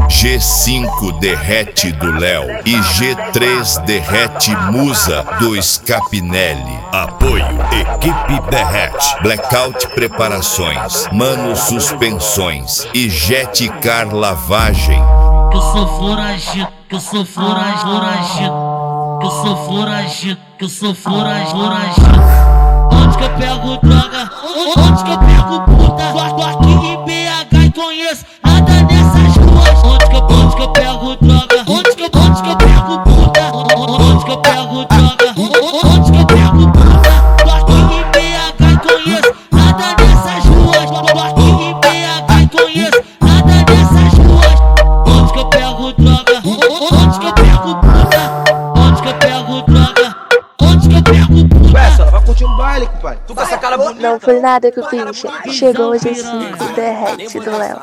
G5 derrete do Léo e G3 derrete Musa do Scapinelli. Apoio Equipe Derrete, Blackout Preparações, Mano Suspensões e Jetcar Lavagem. Que eu sou foragido, que eu sou foragido, que eu sou foragido, que eu sou foragido. Onde que eu pego droga? Onde que eu pego puta? Tô aqui em BH e conheço nada nessas ruas. Onde que eu pego droga? Onde que eu pego puta? Onde que eu pego droga? Onde que eu pego puta? Tô aqui em BH e conheço nada nessas ruas. Tô aqui em BH e conheço nada nessas ruas. Onde que eu pego droga? Onde que eu pego puta? Onde que eu pego droga? Onde que eu pego puta? Ué, só vai curtir um baile, compadre. Tu com essa cara bonita. Não foi nada que eu fiz. Chegou o G5 derrete do Léo.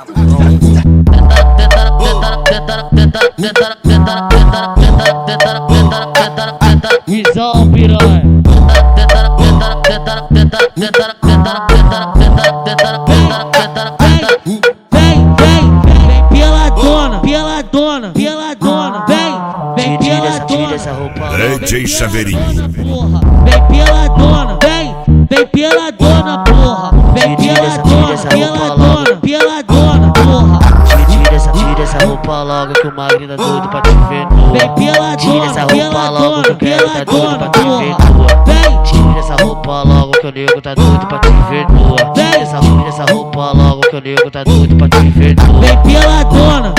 Visão piranha. Vem peladona, vem Tira essa roupa. DJ Chaveirinho. porra. Vem peladona, vem peladona, porra. Vem peladona, porra. Tira essa roupa logo que o Magri tá doido pra te ver nua. Vem Tira essa peladona, roupa logo que o Quero tá doido pra te ver nua. Tira essa roupa logo que o nego tá doido pra te ver nua. Tira essa roupa logo que o nego tá doido pra te ver nua. vem peladona,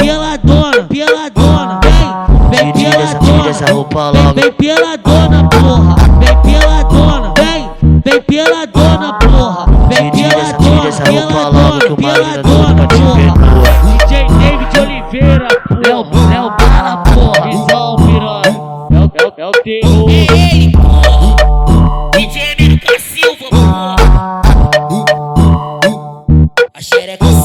vem Tira essa roupa logo. vem peladona, porra. Vem peladona, vem peladona, porra. Vem Tira essa roupa logo que o Magri tá doido pra te ver nua. DJ David Oliveira, Léo Bala, porra. Visão piranha, é o terror. Ei, porra. DJ MK Silva, porra. A xereca